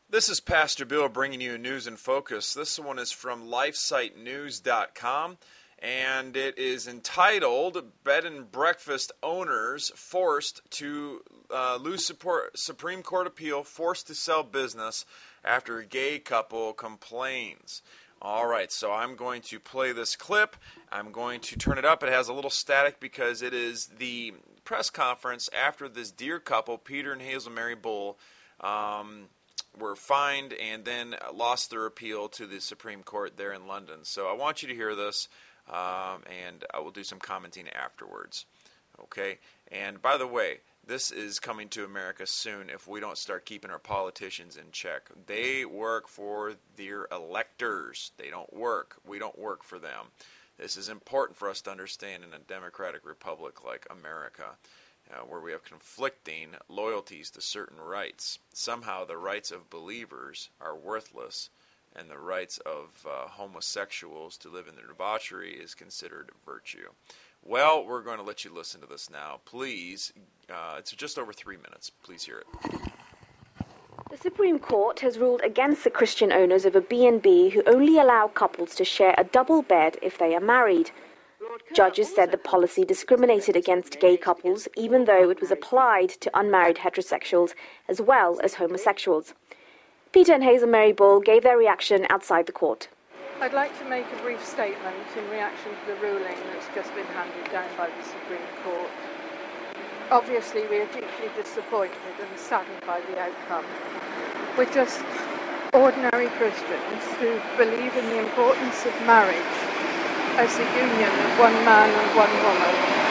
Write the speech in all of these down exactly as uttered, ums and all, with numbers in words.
This is Pastor Bill bringing you News in Focus. This one is from lifesite news dot com, and it is entitled Bed and Breakfast Owners Forced to uh, Lose Support, Supreme Court Appeal, Forced to Sell Business After Gay Couple Complains. All right, so I'm going to play this clip. I'm going to turn it up. It has a little static because it is the press conference after this dear couple, Peter and Hazel Mary Bull, um, were fined and then lost their appeal to the Supreme Court there in London. So I want you to hear this, um, and I will do some commenting afterwards. Okay? And by the way, this is coming to America soon if we don't start keeping our politicians in check. They work for their electors. They don't work. We don't work for them. This is important for us to understand in a democratic republic like America, Uh, where we have conflicting loyalties to certain rights. Somehow the rights of believers are worthless, and the rights of uh, homosexuals to live in their debauchery is considered virtue. Well, we're going to let you listen to this now. Please, uh, it's just over three minutes. Please hear it. The Supreme Court has ruled against the Christian owners of a B and B who only allow couples to share a double bed if they are married. Judges said the policy discriminated against gay couples, even though it was applied to unmarried heterosexuals as well as homosexuals. Peter and Hazel Mary Bull gave their reaction outside the court. I'd like to make a brief statement in reaction to the ruling that's just been handed down by the Supreme Court. Obviously, we are deeply disappointed and saddened by the outcome. We're just ordinary Christians who believe in the importance of marriage as the union of one man and one woman.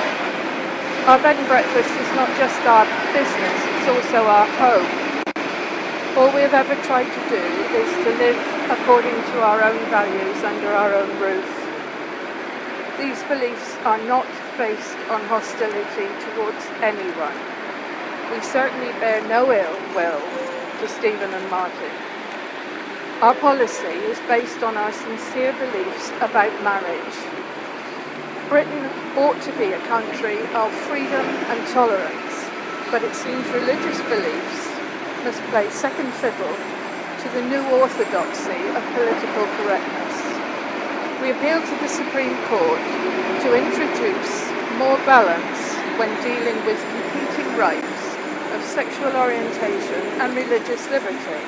Our bed and breakfast is not just our business, it's also our home. All we have ever tried to do is to live according to our own values under our own roof. These beliefs are not based on hostility towards anyone. We certainly bear no ill will to Stephen and Martin. Our policy is based on our sincere beliefs about marriage. Britain ought to be a country of freedom and tolerance, but it seems religious beliefs must play second fiddle to the new orthodoxy of political correctness. We appeal to the Supreme Court to introduce more balance when dealing with competing rights of sexual orientation and religious liberty.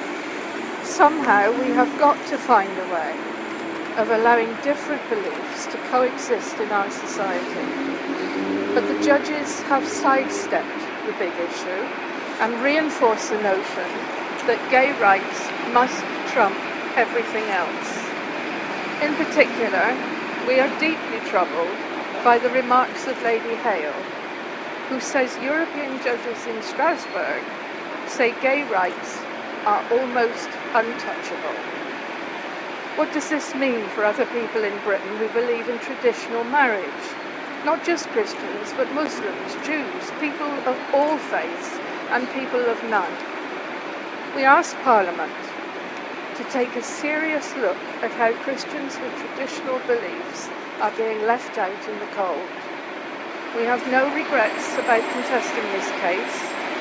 Somehow we have got to find a way of allowing different beliefs to coexist in our society. But the judges have sidestepped the big issue and reinforced the notion that gay rights must trump everything else. In particular, we are deeply troubled by the remarks of Lady Hale, who says European judges in Strasbourg say gay rights are almost untouchable. What does this mean for other people in Britain who believe in traditional marriage? Not just Christians, but Muslims, Jews, people of all faiths, and people of none. We ask Parliament to take a serious look at how Christians with traditional beliefs are being left out in the cold. We have no regrets about contesting this case,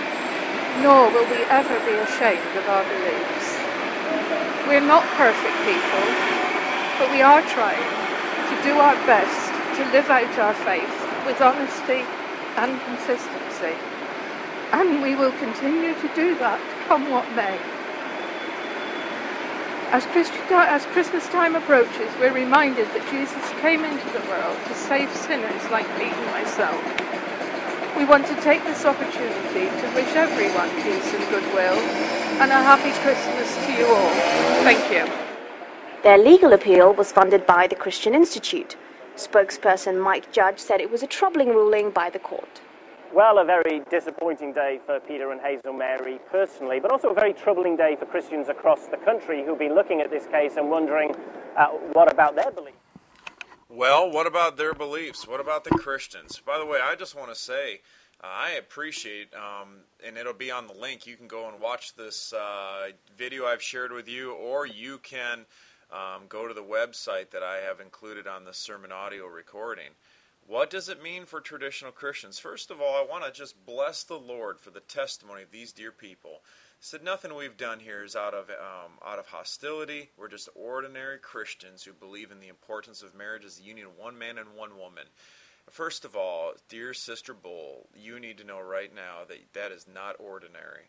nor will we ever be ashamed of our beliefs. We're not perfect people, but we are trying to do our best to live out our faith with honesty and consistency. And we will continue to do that, come what may. As, Christ- as Christmas time approaches, we're reminded that Jesus came into the world to save sinners like me and myself. We want to take this opportunity to wish everyone peace and goodwill, and a happy Christmas to you all. Thank you. Their legal appeal was funded by the Christian Institute. Spokesperson Mike Judge said it was a troubling ruling by the court. Well, a very disappointing day for Peter and Hazel Mary personally, but also a very troubling day for Christians across the country who've been looking at this case and wondering uh, what about their beliefs. Well, what about their beliefs? What about the Christians? By the way, I just want to say uh, I appreciate, um, and it'll be on the link, you can go and watch this uh, video I've shared with you, or you can um, go to the website that I have included on the sermon audio recording. What does it mean for traditional Christians? First of all, I want to just bless the Lord for the testimony of these dear people. Said nothing we've done here is out of um, out of hostility. We're just ordinary Christians who believe in the importance of marriage as the union of one man and one woman. First of all, dear Sister Bull, you need to know right now that that is not ordinary.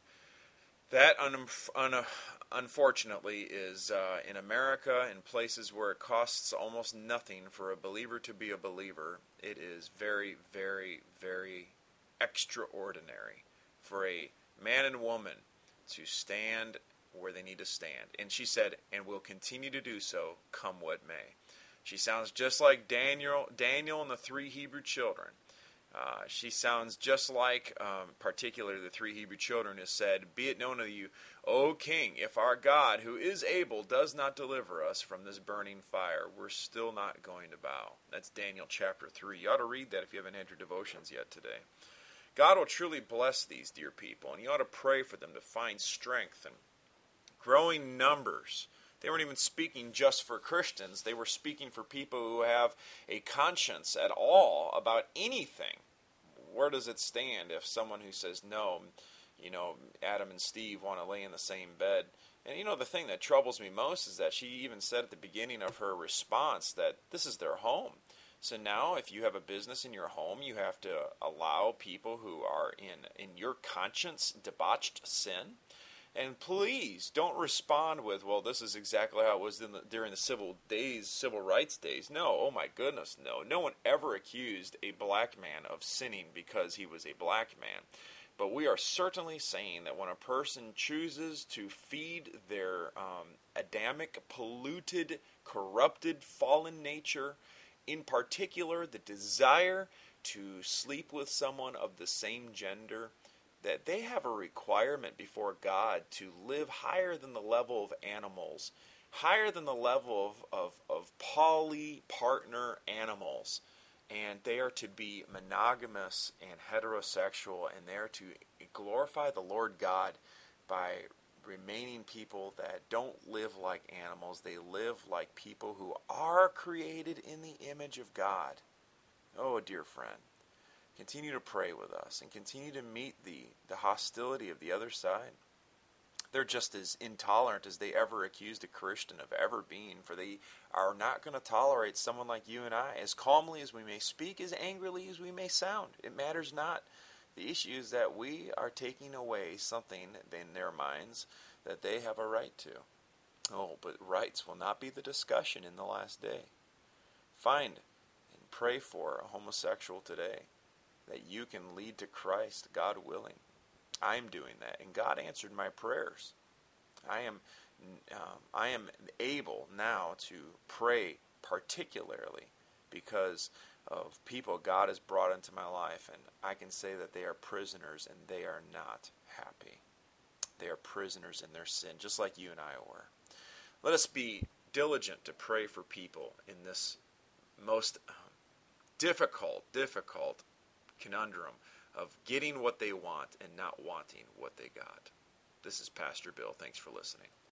That, un- un- unfortunately, is uh, in America, in places where it costs almost nothing for a believer to be a believer. It is very, very, very extraordinary for a man and woman to stand where they need to stand. And she said, and will continue to do so, come what may. She sounds just like Daniel, Daniel and the three Hebrew children. Uh, she sounds just like, um, particularly the three Hebrew children, has said, "Be it known to you, O King, if our God, who is able, does not deliver us from this burning fire, we're still not going to bow." That's Daniel chapter three. You ought to read that if you haven't had your devotions yet today. God will truly bless these dear people, and you ought to pray for them to find strength and growing numbers. They weren't even speaking just for Christians. They were speaking for people who have a conscience at all about anything. Where does it stand if someone who says, no, you know, Adam and Steve want to lay in the same bed? And you know, the thing that troubles me most is that she even said at the beginning of her response that this is their home. So now if you have a business in your home, you have to allow people who are in, in your conscience debauched sin. And please don't respond with, well, this is exactly how it was in the, during the civil days, civil rights days. No, oh my goodness, no. No one ever accused a black man of sinning because he was a black man. But we are certainly saying that when a person chooses to feed their um, Adamic, polluted, corrupted, fallen nature, in particular the desire to sleep with someone of the same gender, that they have a requirement before God to live higher than the level of animals, higher than the level of, of, of poly-partner animals. And they are to be monogamous and heterosexual, and they are to glorify the Lord God by remaining people that don't live like animals. They live like people who are created in the image of God. Oh, dear friend. Continue to pray with us and continue to meet the, the hostility of the other side. They're just as intolerant as they ever accused a Christian of ever being, for they are not going to tolerate someone like you and I. As calmly as we may speak, as angrily as we may sound, it matters not. The issue is that we are taking away something in their minds that they have a right to. Oh, but rights will not be the discussion in the last day. Find and pray for a homosexual today, that you can lead to Christ, God willing. I'm doing that, and God answered my prayers. I am, um, I am able now to pray particularly because of people God has brought into my life, and I can say that they are prisoners, and they are not happy. They are prisoners in their sin, just like you and I were. Let us be diligent to pray for people in this most um, difficult, difficult conundrum of getting what they want and not wanting what they got. This is Pastor Bill. Thanks for listening.